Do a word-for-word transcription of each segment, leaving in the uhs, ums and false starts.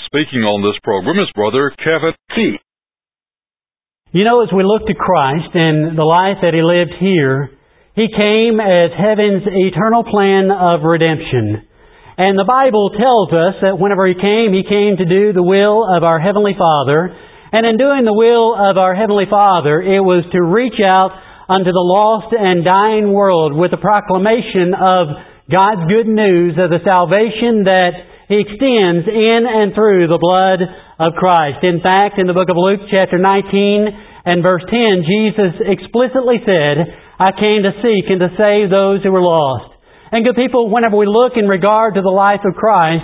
speaking on this program is Brother Kevin T. You know, as we look to Christ and the life that He lived here, He came as heaven's eternal plan of redemption. And the Bible tells us that whenever He came, He came to do the will of our Heavenly Father. And in doing the will of our Heavenly Father, it was to reach out unto the lost and dying world with the proclamation of God's good news of the salvation that He extends in and through the blood of Christ. In fact, in the book of Luke chapter nineteen and verse ten, Jesus explicitly said, I came to seek and to save those who were lost. And good people, whenever we look in regard to the life of Christ,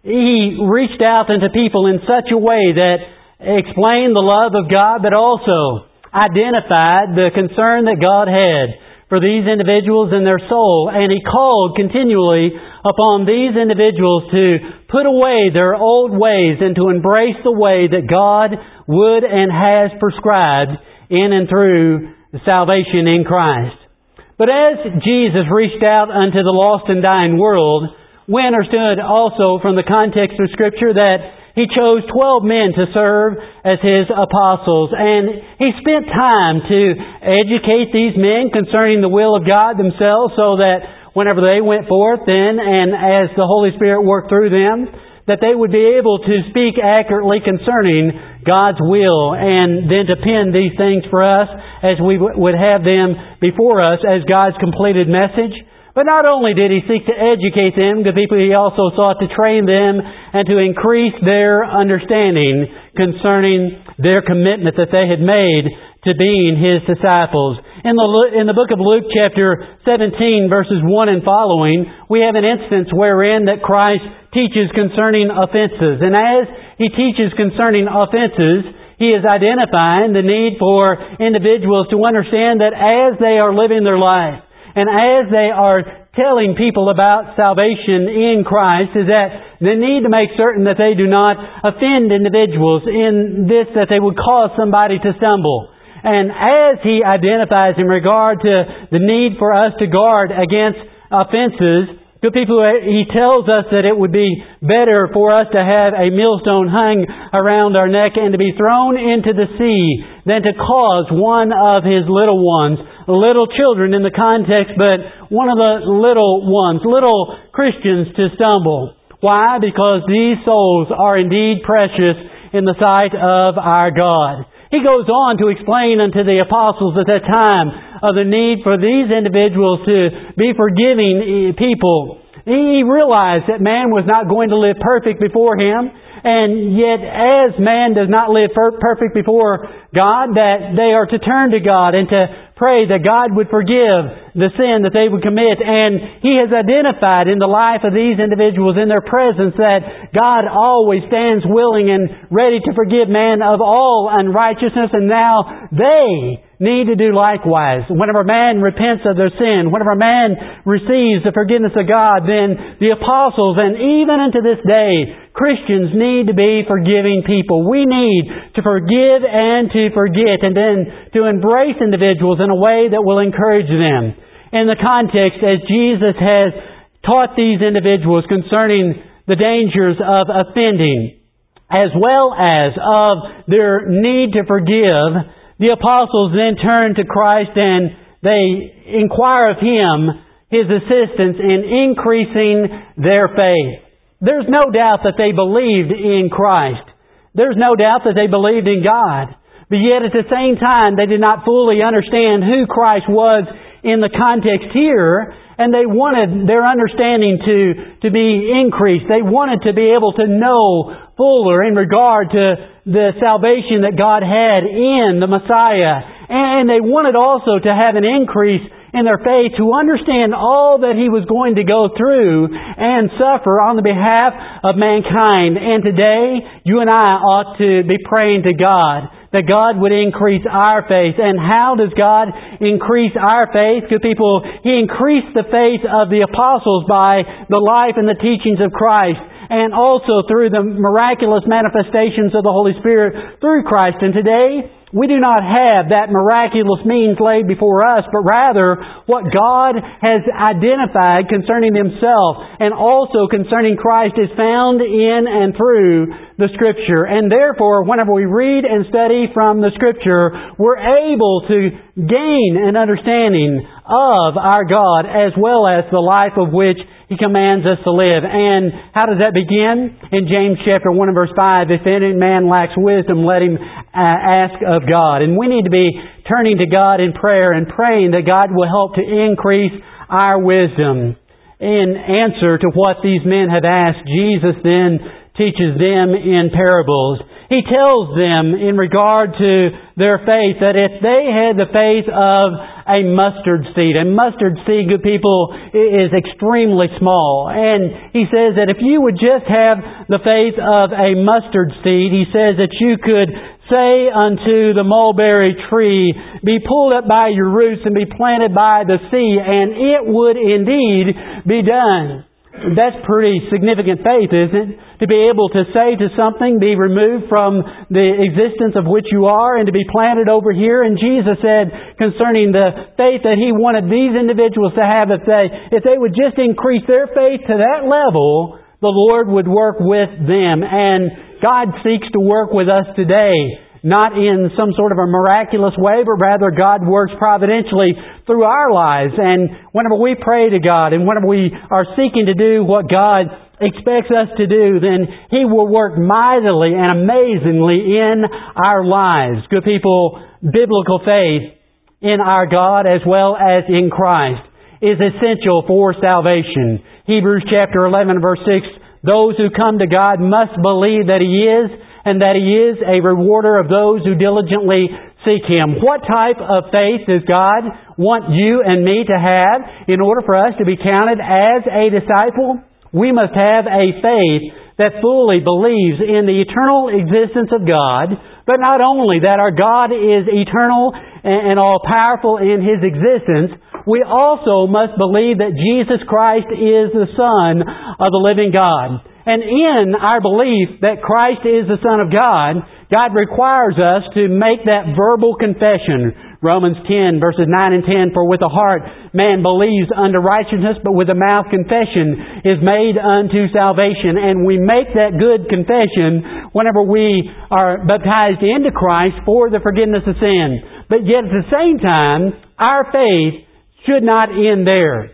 He reached out unto people in such a way that explained the love of God, but also identified the concern that God had for these individuals in their soul. And He called continually upon these individuals to put away their old ways and to embrace the way that God would and has prescribed in and through salvation in Christ. But as Jesus reached out unto the lost and dying world, we understood also from the context of Scripture that He chose twelve men to serve as His apostles. And He spent time to educate these men concerning the will of God themselves, so that whenever they went forth then, and as the Holy Spirit worked through them, that they would be able to speak accurately concerning God's will, and then to pen these things for us as we would have them before us as God's completed message. But not only did He seek to educate them, good people, He also sought to train them and to increase their understanding concerning their commitment that they had made to being His disciples. In the, in the book of Luke chapter seventeen, verses one and following, we have an instance wherein that Christ teaches concerning offenses. And as He teaches concerning offenses, He is identifying the need for individuals to understand that as they are living their life, and as they are telling people about salvation in Christ, is that they need to make certain that they do not offend individuals in this, that they would cause somebody to stumble. And as He identifies in regard to the need for us to guard against offenses, good people, He tells us that it would be better for us to have a millstone hung around our neck and to be thrown into the sea than to cause one of His little ones, little children in the context, but one of the little ones, little Christians, to stumble. Why? Because these souls are indeed precious in the sight of our God. He goes on to explain unto the apostles at that time of the need for these individuals to be forgiving people. He realized that man was not going to live perfect before Him. And yet, as man does not live perfect before God, that they are to turn to God and to pray that God would forgive the sin that they would commit. And He has identified in the life of these individuals, in their presence, that God always stands willing and ready to forgive man of all unrighteousness. And now they need to do likewise. Whenever man repents of their sin, whenever man receives the forgiveness of God, then the apostles, and even unto this day, Christians need to be forgiving people. We need to forgive and to forget, and then to embrace individuals in a way that will encourage them. In the context, as Jesus has taught these individuals concerning the dangers of offending, as well as of their need to forgive, the apostles then turn to Christ and they inquire of Him His assistance in increasing their faith. There's no doubt that they believed in Christ. There's no doubt that they believed in God. But yet at the same time, they did not fully understand who Christ was in the context here, and they wanted their understanding to, to be increased. They wanted to be able to know fuller in regard to the salvation that God had in the Messiah. And they wanted also to have an increase in their faith to understand all that He was going to go through and suffer on the behalf of mankind. And today, you and I ought to be praying to God that God would increase our faith. And how does God increase our faith? Good people, He increased the faith of the apostles by the life and the teachings of Christ, and also through the miraculous manifestations of the Holy Spirit through Christ. And today, We do not have that miraculous means laid before us, but rather what God has identified concerning Himself and also concerning Christ is found in and through the Scripture. And therefore, whenever we read and study from the Scripture, we're able to gain an understanding of our God as well as the life of which He commands us to live. And how does that begin? In James chapter one and verse five, if any man lacks wisdom, let him uh, ask of God. And we need to be turning to God in prayer and praying that God will help to increase our wisdom. In answer to what these men have asked, Jesus then teaches them in parables. He tells them in regard to their faith that if they had the faith of a mustard seed, a mustard seed, good people, is extremely small. And He says that if you would just have the faith of a mustard seed, He says that you could say unto the mulberry tree, be pulled up by your roots and be planted by the sea, and it would indeed be done. That's pretty significant faith, isn't it? To be able to say to something, be removed from the existence of which you are and to be planted over here. And Jesus said concerning the faith that He wanted these individuals to have, if they, if they would just increase their faith to that level, the Lord would work with them. And God seeks to work with us today. Not in some sort of a miraculous way, but rather God works providentially through our lives. And whenever we pray to God and whenever we are seeking to do what God expects us to do, then He will work mightily and amazingly in our lives. Good people, biblical faith in our God as well as in Christ is essential for salvation. Hebrews chapter eleven verse six, those who come to God must believe that He is, and that He is a rewarder of those who diligently seek Him. What type of faith does God want you and me to have in order for us to be counted as a disciple? We must have a faith that fully believes in the eternal existence of God, but not only that our God is eternal and all-powerful in His existence, we also must believe that Jesus Christ is the Son of the living God. And in our belief that Christ is the Son of God, God requires us to make that verbal confession. Romans ten, verses nine and ten, for with the heart man believes unto righteousness, but with the mouth confession is made unto salvation. And we make that good confession whenever we are baptized into Christ for the forgiveness of sin. But yet at the same time, our faith should not end there.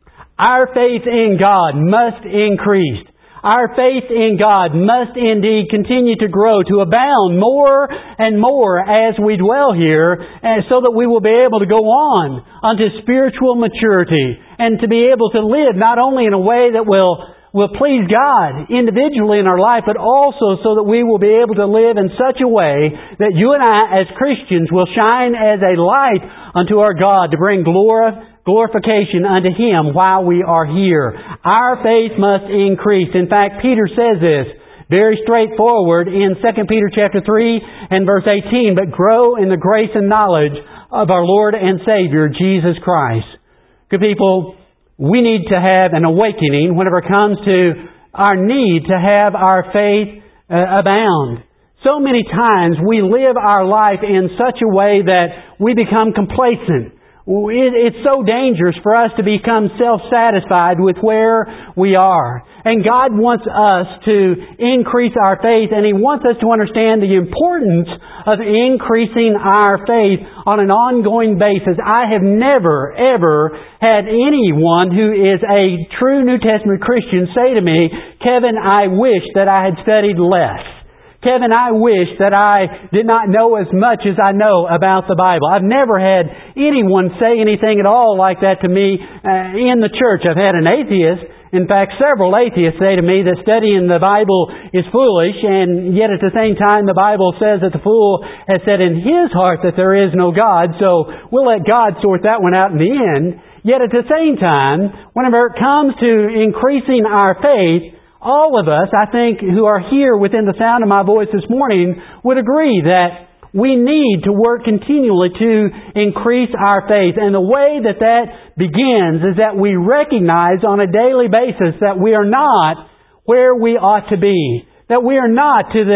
Our faith in God must increase. Our faith in God must indeed continue to grow, to abound more and more as we dwell here, and so that we will be able to go on unto spiritual maturity and to be able to live not only in a way that will will please God individually in our life, but also so that we will be able to live in such a way that you and I as Christians will shine as a light unto our God to bring glory glorification unto Him while we are here. Our faith must increase. In fact, Peter says this very straightforward in Second Peter chapter three and verse eighteen, but grow in the grace and knowledge of our Lord and Savior, Jesus Christ. Good people, we need to have an awakening whenever it comes to our need to have our faith uh, abound. So many times we live our life in such a way that we become complacent. It's so dangerous for us to become self-satisfied with where we are. And God wants us to increase our faith, and He wants us to understand the importance of increasing our faith on an ongoing basis. I have never, ever had anyone who is a true New Testament Christian say to me, Kevin, I wish that I had studied less. Kevin, I wish that I did not know as much as I know about the Bible. I've never had anyone say anything at all like that to me uh, in the church. I've had an atheist, in fact, several atheists say to me that studying the Bible is foolish, and yet at the same time the Bible says that the fool has said in his heart that there is no God, so we'll let God sort that one out in the end. Yet at the same time, whenever it comes to increasing our faith, all of us, I think, who are here within the sound of my voice this morning would agree that we need to work continually to increase our faith. And the way that that begins is that we recognize on a daily basis that we are not where we ought to be. That we are not to the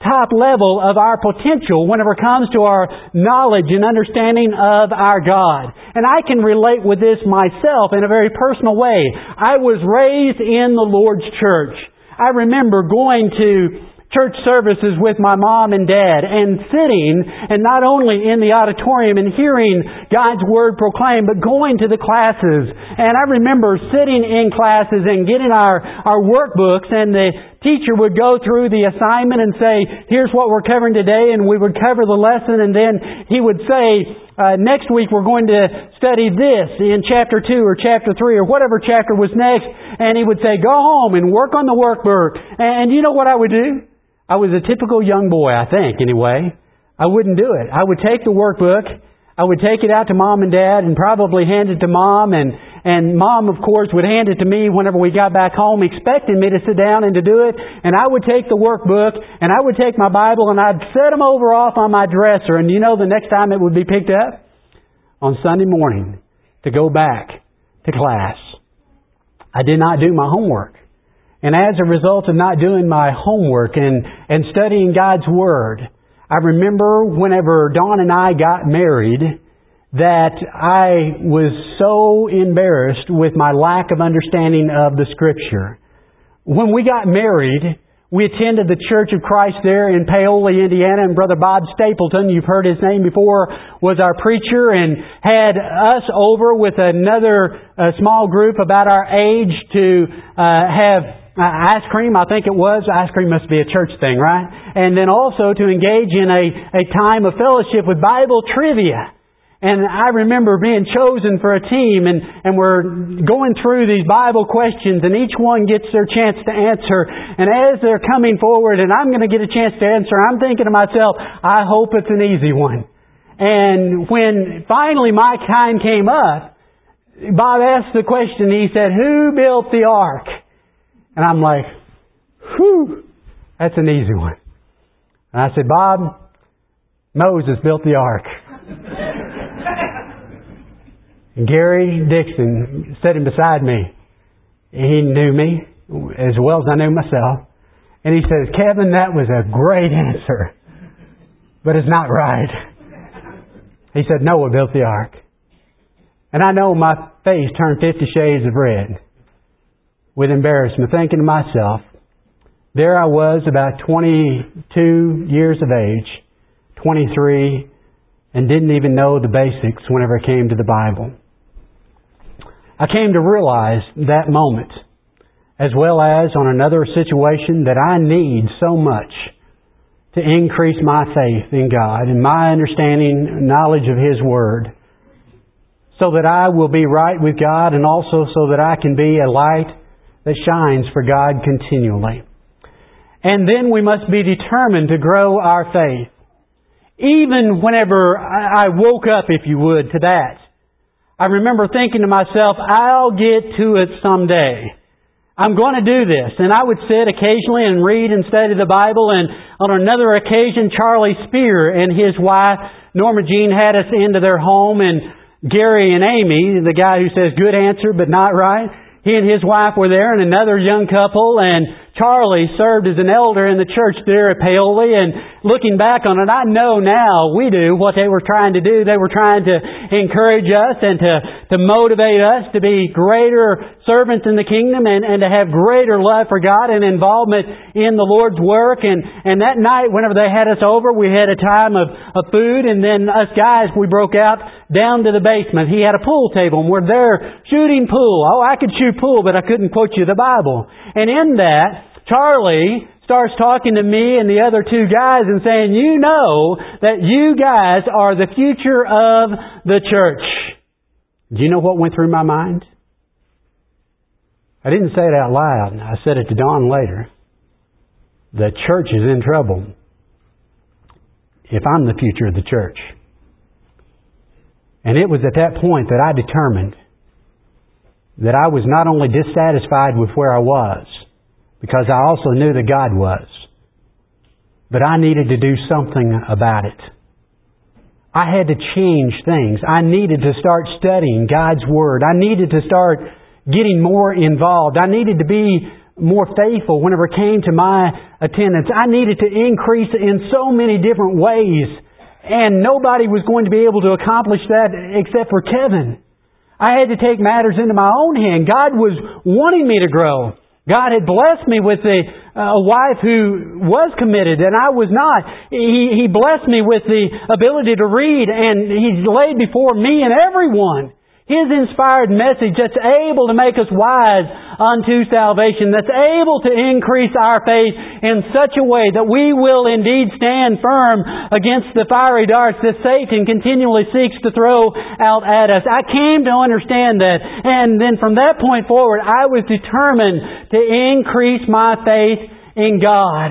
top level of our potential whenever it comes to our knowledge and understanding of our God. And I can relate with this myself in a very personal way. I was raised in the Lord's church. I remember going to church services with my mom and dad and sitting and not only in the auditorium and hearing God's Word proclaimed, but going to the classes. And I remember sitting in classes and getting our, our workbooks, and the teacher would go through the assignment and say, here's what we're covering today, and we would cover the lesson, and then he would say, uh, next week we're going to study this in chapter two or chapter three or whatever chapter was next, and he would say, go home and work on the workbook. And you know what I would do? I was a typical young boy, I think, anyway. I wouldn't do it. I would take the workbook, I would take it out to Mom and Dad and probably hand it to Mom, and, and Mom, of course, would hand it to me whenever we got back home, expecting me to sit down and to do it. And I would take the workbook, and I would take my Bible, and I'd set them over off on my dresser. And you know the next time it would be picked up? On Sunday morning, to go back to class. I did not do my homework. And as a result of not doing my homework and, and studying God's Word, I remember whenever Dawn and I got married that I was so embarrassed with my lack of understanding of the Scripture. When we got married, we attended the Church of Christ there in Paoli, Indiana, and Brother Bob Stapleton, you've heard his name before, was our preacher and had us over with another uh, small group about our age to uh, have Uh, ice cream, I think it was. Ice cream must be a church thing, right? And then also to engage in a, a time of fellowship with Bible trivia. And I remember being chosen for a team, and, and we're going through these Bible questions, and each one gets their chance to answer. And as they're coming forward and I'm going to get a chance to answer, I'm thinking to myself, I hope it's an easy one. And when finally my time came up, Bob asked the question, he said, who built the ark? And I'm like, whew, that's an easy one. And I said, Bob, Moses built the ark. And Gary Dixon sitting beside me, he knew me as well as I knew myself. And he says, Kevin, that was a great answer, but it's not right. He said, Noah built the ark. And I know my face turned fifty shades of red with embarrassment, thinking to myself, there I was about twenty-two years of age, twenty-three, and didn't even know the basics whenever it came to the Bible. I came to realize that moment, as well as on another situation, that I need so much to increase my faith in God and my understanding and knowledge of His Word, so that I will be right with God, and also so that I can be a light that shines for God continually. And then we must be determined to grow our faith. Even whenever I woke up, if you would, to that, I remember thinking to myself, I'll get to it someday. I'm going to do this. And I would sit occasionally and read and study the Bible. And on another occasion, Charlie Spear and his wife, Norma Jean, had us into their home. And Gary and Amy, the guy who says good answer but not right, he and his wife were there, and another young couple, and Charlie served as an elder in the church there at Paoli. And looking back on it, I know now we do what they were trying to do. They were trying to encourage us and to, to motivate us to be greater servants in the kingdom, and, and to have greater love for God and involvement in the Lord's work. And, and that night, whenever they had us over, we had a time of, of food, and then us guys, we broke out down to the basement. He had a pool table, and we're there shooting pool. Oh, I could shoot pool, but I couldn't quote you the Bible. And in that, Charlie starts talking to me and the other two guys and saying, you know that you guys are the future of the church. Do you know what went through my mind? I didn't say it out loud. I said it to Don later. The church is in trouble if I'm the future of the church. And it was at that point that I determined that I was not only dissatisfied with where I was, because I also knew that God was, but I needed to do something about it. I had to change things. I needed to start studying God's Word. I needed to start getting more involved. I needed to be more faithful whenever it came to my attendance. I needed to increase in so many different ways. And nobody was going to be able to accomplish that except for Kevin. I had to take matters into my own hand. God was wanting me to grow. God had blessed me with a, a wife who was committed and I was not. He, he blessed me with the ability to read, and He's laid before me and everyone His inspired message that's able to make us wise unto salvation, that's able to increase our faith in such a way that we will indeed stand firm against the fiery darts that Satan continually seeks to throw out at us. I came to understand that, and then from that point forward, I was determined to increase my faith in God.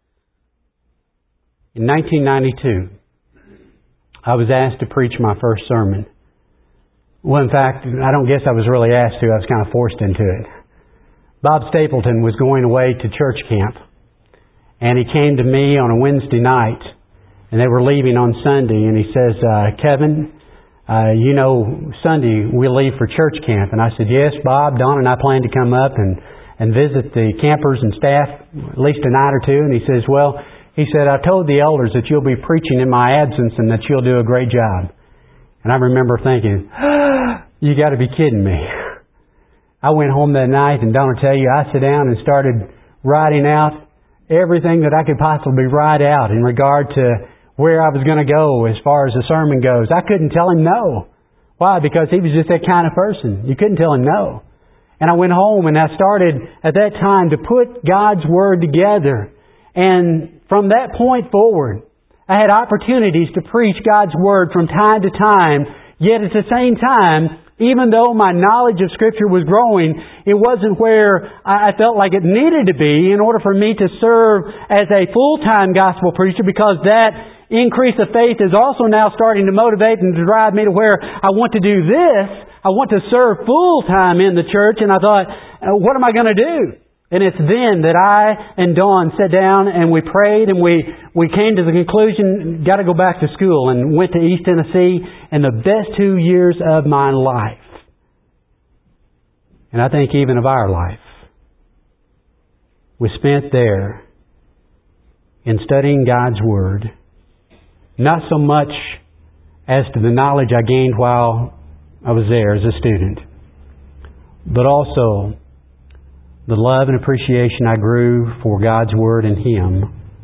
In nineteen ninety-two, I was asked to preach my first sermon. Well, in fact, I don't guess I was really asked to. I was kind of forced into it. Bob Stapleton was going away to church camp, and he came to me on a Wednesday night, and they were leaving on Sunday, and he says, uh, Kevin, uh, you know, Sunday we leave for church camp. And I said, yes, Bob, Don and I plan to come up and, and visit the campers and staff at least a night or two. And he says, well, he said, I told the elders that you'll be preaching in my absence and that you'll do a great job. And I remember thinking, you got to be kidding me. I went home that night, and don't I tell you, I sat down and started writing out everything that I could possibly write out in regard to where I was going to go as far as the sermon goes. I couldn't tell him no. Why? Because he was just that kind of person. You couldn't tell him no. And I went home and I started at that time to put God's Word together. And from that point forward, I had opportunities to preach God's Word from time to time, yet at the same time, even though my knowledge of Scripture was growing, it wasn't where I felt like it needed to be in order for me to serve as a full-time gospel preacher, because that increase of faith is also now starting to motivate and to drive me to where I want to do this. I want to serve full-time in the church, and I thought, what am I going to do? And it's then that I and Dawn sat down and we prayed, and we, we came to the conclusion, got to go back to school, and went to East Tennessee, and the best two years of my life, and I think even of our life, was spent there in studying God's Word. Not so much as to the knowledge I gained while I was there as a student, but also the love and appreciation I grew for God's Word and Him,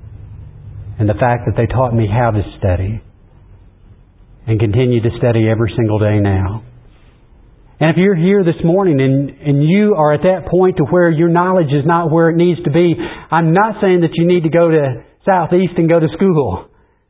and the fact that they taught me how to study, and continue to study every single day now. And if you're here this morning and, and you are at that point to where your knowledge is not where it needs to be, I'm not saying that you need to go to Southeast and go to school.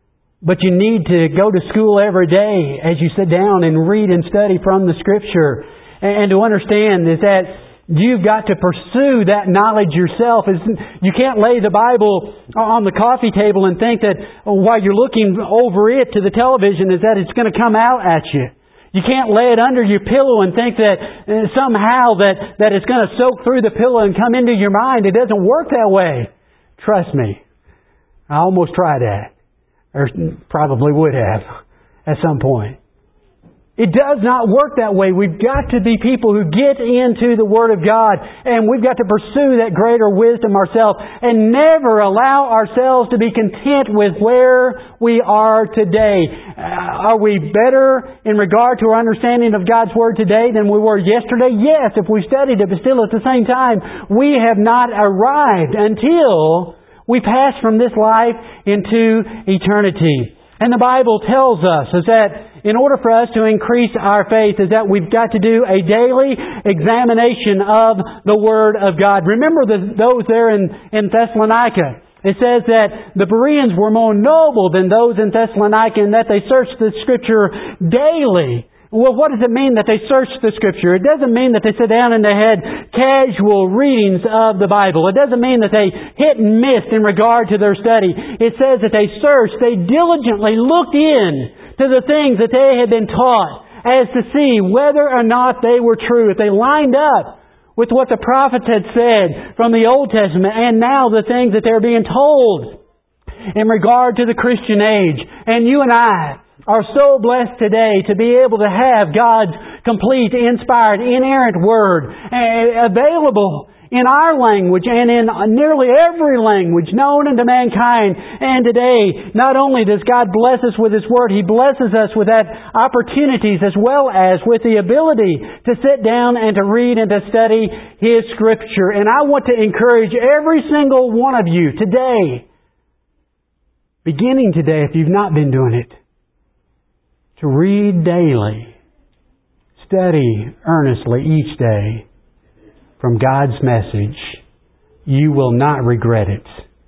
But you need to go to school every day as you sit down and read and study from the Scripture. And, and to understand is that you've got to pursue that knowledge yourself. You can't lay the Bible on the coffee table and think that while you're looking over it to the television is that it's going to come out at you. You can't lay it under your pillow and think that somehow that, that it's going to soak through the pillow and come into your mind. It doesn't work that way. Trust me. I almost tried that. Or probably would have at some point. It does not work that way. We've got to be people who get into the Word of God, and we've got to pursue that greater wisdom ourselves and never allow ourselves to be content with where we are today. Uh, are we better in regard to our understanding of God's Word today than we were yesterday? Yes, if we studied it, but still at the same time, we have not arrived until we pass from this life into eternity. And the Bible tells us is that in order for us to increase our faith is that we've got to do a daily examination of the Word of God. Remember the, those there in, in Thessalonica. It says that the Bereans were more noble than those in Thessalonica and that they searched the Scripture daily. Well, what does it mean that they searched the Scripture? It doesn't mean that they sit down and they had casual readings of the Bible. It doesn't mean that they hit and missed in regard to their study. It says that they searched, they diligently looked in to the things that they had been taught as to see whether or not they were true. If they lined up with what the prophets had said from the Old Testament and now the things that they're being told in regard to the Christian age. And you and I are so blessed today to be able to have God's complete, inspired, inerrant Word available in our language and in nearly every language known unto mankind. And today, not only does God bless us with His Word, He blesses us with that opportunities as well as with the ability to sit down and to read and to study His Scripture. And I want to encourage every single one of you today, beginning today if you've not been doing it, to read daily, study earnestly each day from God's message. You will not regret it.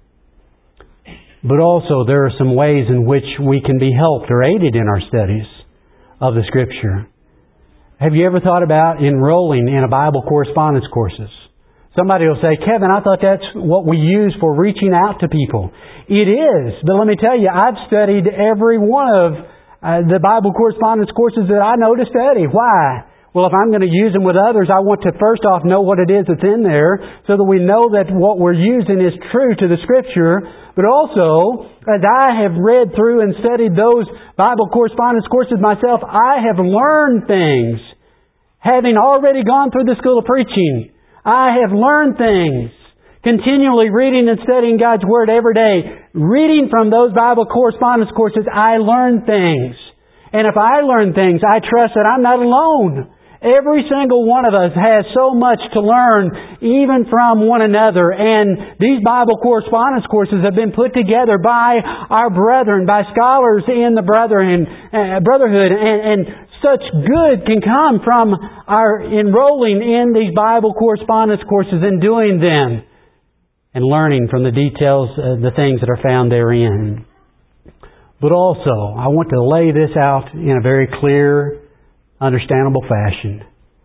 But also there are some ways in which we can be helped or aided in our studies of the Scripture. Have you ever thought about enrolling in a Bible correspondence courses? Somebody will say, Kevin, I thought that's what we use for reaching out to people. It is. But let me tell you, I've studied every one of Uh, the Bible correspondence courses that I know to study. Why? Well, if I'm going to use them with others, I want to first off know what it is that's in there so that we know that what we're using is true to the Scripture. But also, as I have read through and studied those Bible correspondence courses myself, I have learned things. Having already gone through the school of preaching, I have learned things. Continually reading and studying God's Word every day. Reading from those Bible correspondence courses, I learn things. And if I learn things, I trust that I'm not alone. Every single one of us has so much to learn, even from one another. And these Bible correspondence courses have been put together by our brethren, by scholars in the brethren, uh, brotherhood. And, and such good can come from our enrolling in these Bible correspondence courses and doing them, and learning from the details, uh, the things that are found therein. But also, I want to lay this out in a very clear, understandable fashion.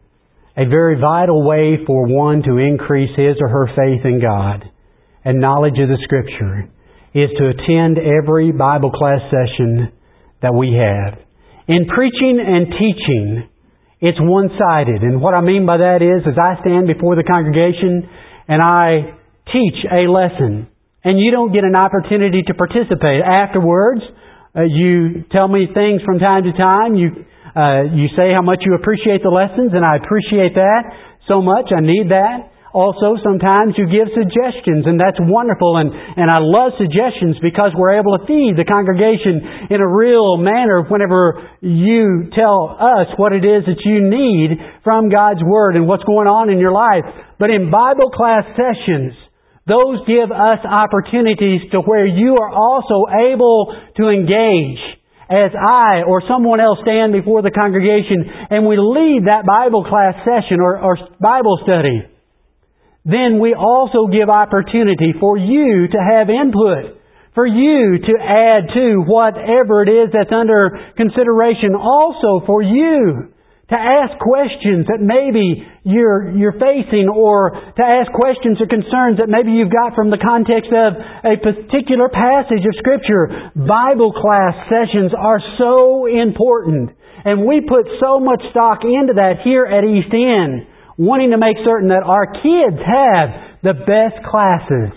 A very vital way for one to increase his or her faith in God and knowledge of the Scripture is to attend every Bible class session that we have. In preaching and teaching, it's one-sided. And what I mean by that is, as I stand before the congregation and I teach a lesson, and you don't get an opportunity to participate. Afterwards, uh, you tell me things from time to time. You uh, you say how much you appreciate the lessons, and I appreciate that so much. I need that. Also, sometimes you give suggestions, and that's wonderful, and, and I love suggestions because we're able to feed the congregation in a real manner whenever you tell us what it is that you need from God's Word and what's going on in your life. But in Bible class sessions, those give us opportunities to where you are also able to engage as I or someone else stand before the congregation and we lead that Bible class session or, or Bible study. Then we also give opportunity for you to have input, for you to add to whatever it is that's under consideration, also for you to ask questions that maybe you're you're facing, or to ask questions or concerns that maybe you've got from the context of a particular passage of Scripture. Bible class sessions are so important, and we put so much stock into that here at East End, wanting to make certain that our kids have the best classes,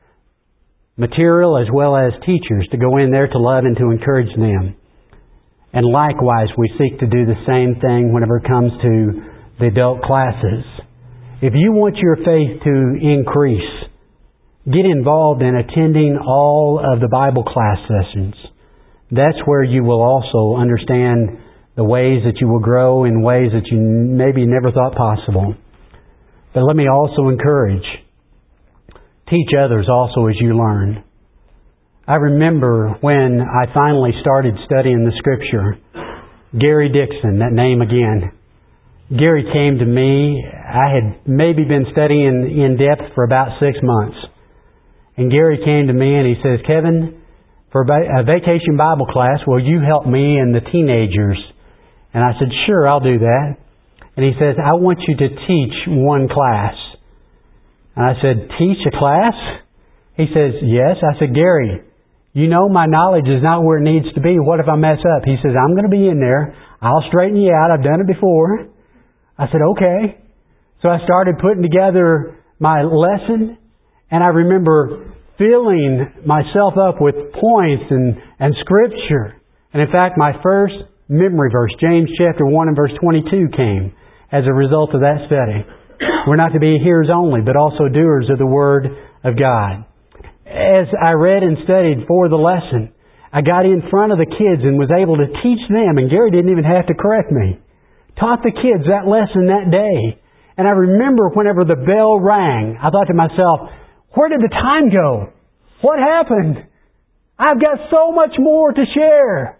material as well as teachers to go in there to love and to encourage them. And likewise, we seek to do the same thing whenever it comes to the adult classes. If you want your faith to increase, get involved in attending all of the Bible class sessions. That's where you will also understand the ways that you will grow in ways that you maybe never thought possible. But let me also encourage, teach others also as you learn. I remember when I finally started studying the Scripture, Gary Dixon, that name again. Gary came to me. I had maybe been studying in depth for about six months. And Gary came to me and he says, Kevin, for a vacation Bible class, will you help me and the teenagers? And I said, sure, I'll do that. And he says, I want you to teach one class. And I said, teach a class? He says, yes. I said, Gary, you know my knowledge is not where it needs to be. What if I mess up? He says, I'm going to be in there. I'll straighten you out. I've done it before. I said, okay. So I started putting together my lesson, and I remember filling myself up with points and, and Scripture. And in fact, my first memory verse, James chapter one and verse twenty-two, came as a result of that study. We're not to be hearers only, but also doers of the Word of God. As I read and studied for the lesson, I got in front of the kids and was able to teach them, and Gary didn't even have to correct me. Taught the kids that lesson that day. And I remember whenever the bell rang, I thought to myself, where did the time go? What happened? I've got so much more to share.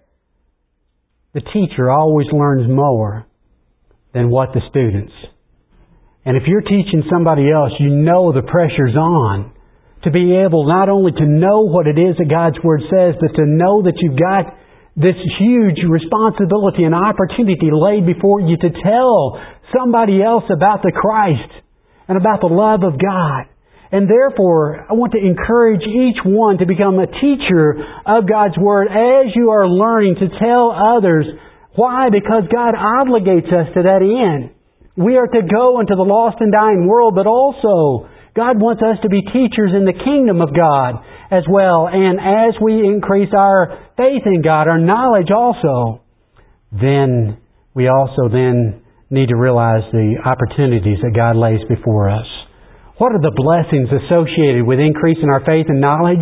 The teacher always learns more than what the students. And if you're teaching somebody else, you know the pressure's on to be able not only to know what it is that God's Word says, but to know that you've got this huge responsibility and opportunity laid before you to tell somebody else about the Christ and about the love of God. And therefore, I want to encourage each one to become a teacher of God's Word as you are learning to tell others. Why? Because God obligates us to that end. We are to go into the lost and dying world, but also God wants us to be teachers in the kingdom of God as well. And as we increase our faith in God, our knowledge also, then we also then need to realize the opportunities that God lays before us. What are the blessings associated with increasing our faith and knowledge?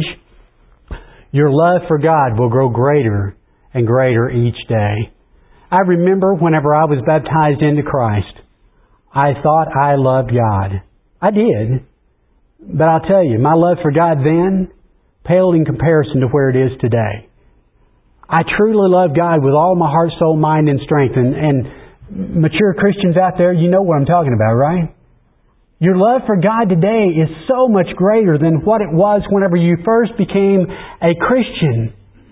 Your love for God will grow greater and greater each day. I remember whenever I was baptized into Christ, I thought I loved God. I did. But I'll tell you, my love for God then paled in comparison to where it is today. I truly love God with all my heart, soul, mind, and strength. And, and mature Christians out there, you know what I'm talking about, right? Your love for God today is so much greater than what it was whenever you first became a Christian.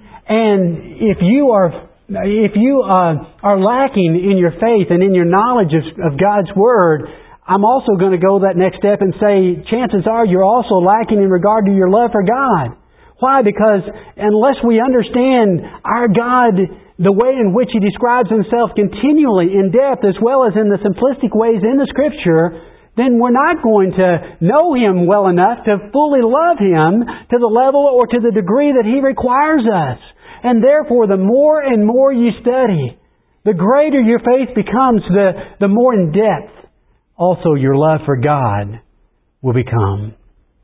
And if you are if you uh, are lacking in your faith and in your knowledge of, of God's Word, I'm also going to go that next step and say, chances are you're also lacking in regard to your love for God. Why? Because unless we understand our God, the way in which He describes Himself continually in depth as well as in the simplistic ways in the Scripture, then we're not going to know Him well enough to fully love Him to the level or to the degree that He requires us. And therefore, the more and more you study, the greater your faith becomes, the, the more in depth also your love for God will become.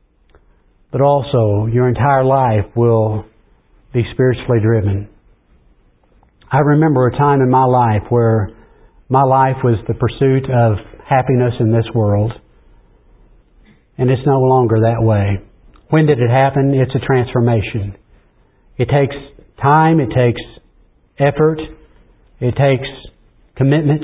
But also, your entire life will be spiritually driven. I remember a time in my life where my life was the pursuit of happiness in this world. And it's no longer that way. When did it happen? It's a transformation. It takes time, it takes effort, it takes commitment.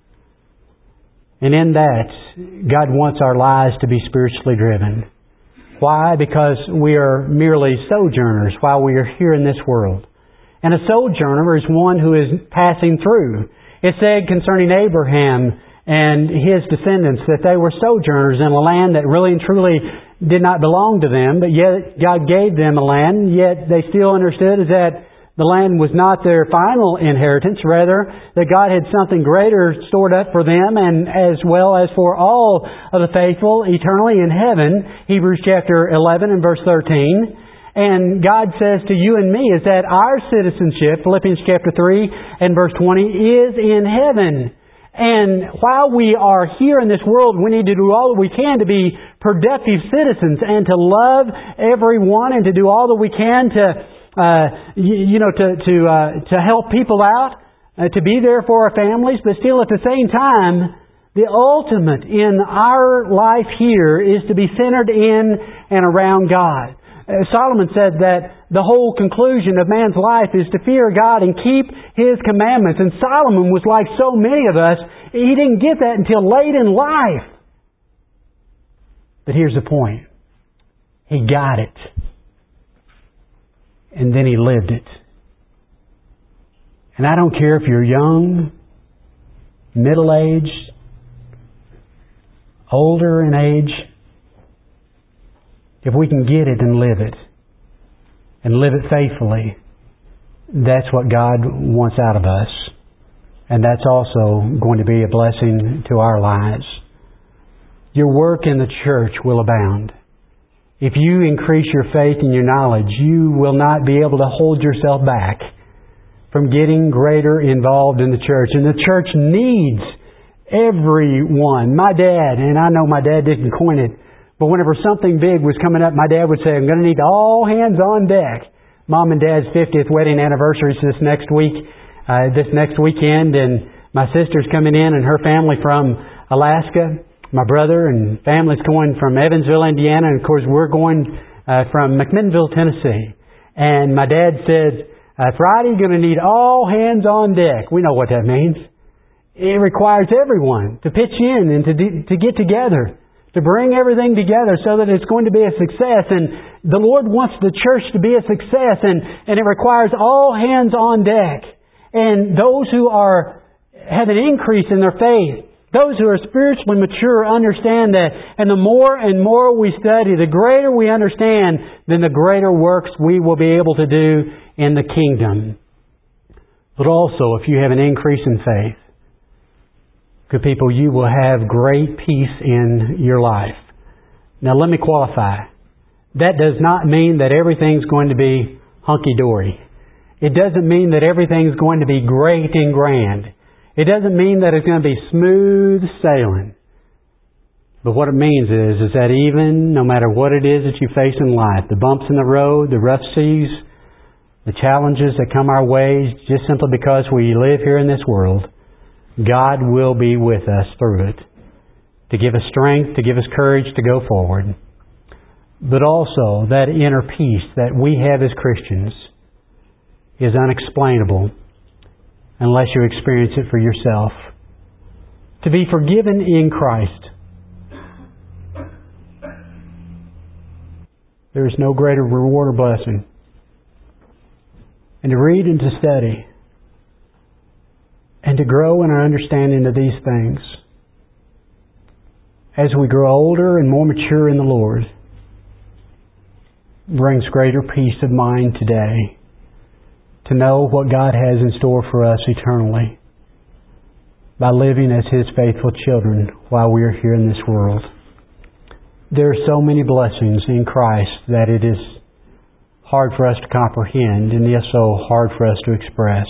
And in that, God wants our lives to be spiritually driven. Why? Because we are merely sojourners while we are here in this world. And a sojourner is one who is passing through. It said concerning Abraham and his descendants that they were sojourners in a land that really and truly did not belong to them, but yet God gave them a land, yet they still understood that the land was not their final inheritance, rather that God had something greater stored up for them and as well as for all of the faithful eternally in heaven. Hebrews chapter eleven and verse thirteen. And God says to you and me is that our citizenship, Philippians chapter three and verse twenty, is in heaven. And while we are here in this world, we need to do all that we can to be productive citizens and to love everyone and to do all that we can to, uh, you, you know, to to uh, to help people out, uh, to be there for our families. But still, at the same time, the ultimate in our life here is to be centered in and around God. Uh, Solomon said that the whole conclusion of man's life is to fear God and keep His commandments. And Solomon was like so many of us. He didn't get that until late in life. But here's the point. He got it. And then he lived it. And I don't care if you're young, middle-aged, older in age, if we can get it and live it, and live it faithfully, that's what God wants out of us. And that's also going to be a blessing to our lives. Your work in the church will abound. If you increase your faith and your knowledge, you will not be able to hold yourself back from getting greater involved in the church. And the church needs Everyone. My dad, and I know my dad didn't coin it, but whenever something big was coming up, my dad would say, I'm going to need all hands on deck. Mom and Dad's fiftieth wedding anniversary is this next week, uh, this next weekend, and my sister's coming in and her family from Alaska. My brother and family's going from Evansville, Indiana, and of course we're going uh, from McMinnville, Tennessee. And my dad said, uh, Friday you're going to need all hands on deck. We know what that means. It requires everyone to pitch in and to do, to get together, to bring everything together so that it's going to be a success. And the Lord wants the church to be a success, and, and it requires all hands on deck. And those who are have an increase in their faith, those who are spiritually mature understand that. And the more and more we study, the greater we understand, then the greater works we will be able to do in the kingdom. But also, if you have an increase in faith, good people, you will have great peace in your life. Now let me qualify. That does not mean that everything's going to be hunky-dory. It doesn't mean that everything's going to be great and grand. It doesn't mean that it's going to be smooth sailing. But what it means is, is that even no matter what it is that you face in life, the bumps in the road, the rough seas, the challenges that come our way, just simply because we live here in this world, God will be with us through it, to give us strength, to give us courage to go forward. But also, that inner peace that we have as Christians is unexplainable unless you experience it for yourself. To be forgiven in Christ. There is no greater reward or blessing. And to read and to study and to grow in our understanding of these things as we grow older and more mature in the Lord brings greater peace of mind today to know what God has in store for us eternally by living as His faithful children while we are here in this world. There are so many blessings in Christ that it is hard for us to comprehend and also hard for us to express.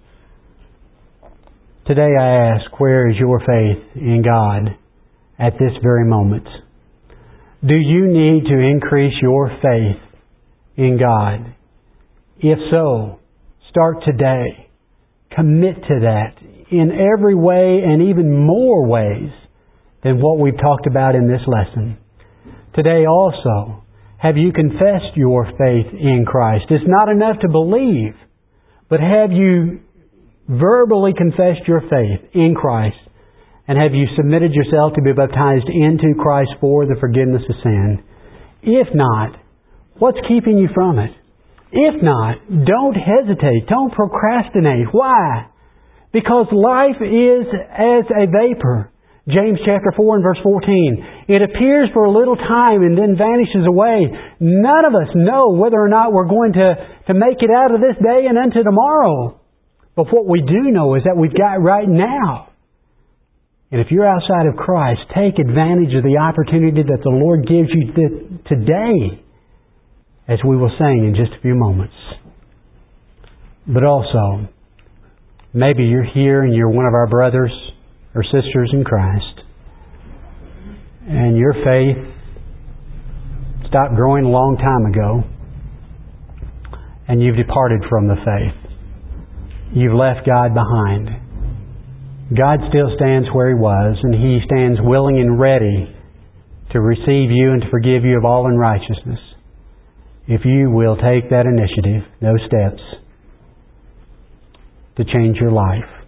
Today I ask, where is your faith in God at this very moment? Do you need to increase your faith in God? If so, start today. Commit to that in every way and even more ways than what we've talked about in this lesson. Today also, have you confessed your faith in Christ? It's not enough to believe, but have you verbally confessed your faith in Christ? And have you submitted yourself to be baptized into Christ for the forgiveness of sin? If not, what's keeping you from it? If not, don't hesitate. Don't procrastinate. Why? Because life is as a vapor. James chapter four and verse fourteen. It appears for a little time and then vanishes away. None of us know whether or not we're going to, to make it out of this day and unto tomorrow. But what we do know is that we've got right now. And if you're outside of Christ, take advantage of the opportunity that the Lord gives you th- today, as we will sing in just a few moments. But also, maybe you're here and you're one of our brothers or sisters in Christ, and your faith stopped growing a long time ago, and you've departed from the faith. You've left God behind. God still stands where He was, and He stands willing and ready to receive you and to forgive you of all unrighteousness, if you will take that initiative, those steps, to change your life.